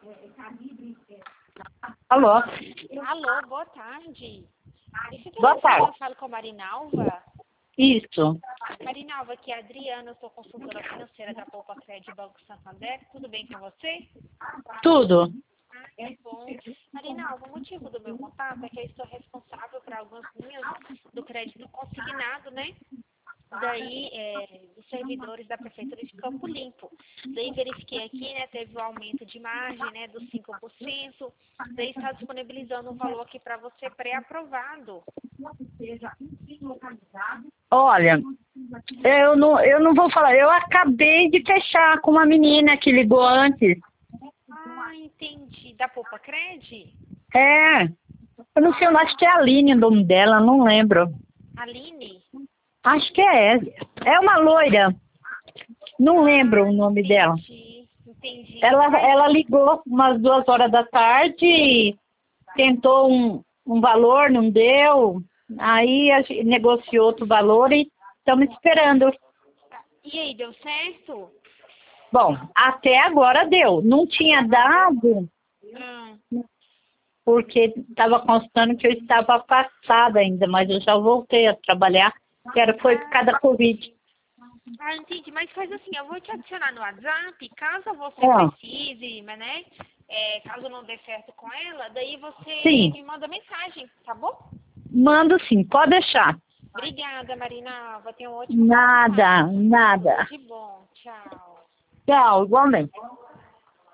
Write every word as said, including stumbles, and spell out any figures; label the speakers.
Speaker 1: Alô?
Speaker 2: Alô, boa tarde. Esse
Speaker 1: Boa tarde.
Speaker 2: Eu falo com a Marinalva.
Speaker 1: Isso.
Speaker 2: Marinalva, aqui é a Adriana, eu sou consultora financeira da Poupa Crédito Banco Santander. Tudo bem com você?
Speaker 1: Tudo.
Speaker 2: Ah, que bom. Marinalva, o motivo do meu contato é que eu estou responsável por algumas linhas do crédito consignado, né? Daí, é, dos servidores da Prefeitura de Campo Limpo. Daí verifiquei aqui, né, teve o aumento de margem, né, dos cinco por cento. Daí está disponibilizando um valor aqui para você pré-aprovado.
Speaker 1: Olha, eu não, eu não vou falar. Eu acabei de fechar com uma menina que ligou antes.
Speaker 2: Ah, entendi. Da Poupa Cred?
Speaker 1: É. Eu não sei, eu acho que é a Aline o nome dela, não lembro.
Speaker 2: Aline?
Speaker 1: Acho que é. É uma loira. Não lembro o nome
Speaker 2: entendi,
Speaker 1: dela.
Speaker 2: Entendi.
Speaker 1: Ela,
Speaker 2: Mas,
Speaker 1: ela ligou umas duas horas da tarde, tentou um, um valor, não deu. Aí a gente negociou outro valor e estamos esperando.
Speaker 2: e aí, deu certo?
Speaker 1: Bom, até agora deu. Não tinha dado,
Speaker 2: Hum.
Speaker 1: porque estava constando que eu estava afastada ainda, mas eu já voltei a trabalhar, que era, foi por causa da Covid.
Speaker 2: Ah, entendi. Mas faz assim, eu vou te adicionar no WhatsApp, caso você
Speaker 1: É.
Speaker 2: precise, mas, né? É, caso não dê certo com ela, daí você
Speaker 1: Sim.
Speaker 2: me manda mensagem, tá bom?
Speaker 1: Mando sim, pode deixar.
Speaker 2: Obrigada, Marinalva. Tenha um ótimo final de
Speaker 1: Nada,
Speaker 2: tarde.
Speaker 1: nada.
Speaker 2: Tudo de bom. Tchau.
Speaker 1: Tchau, igualmente.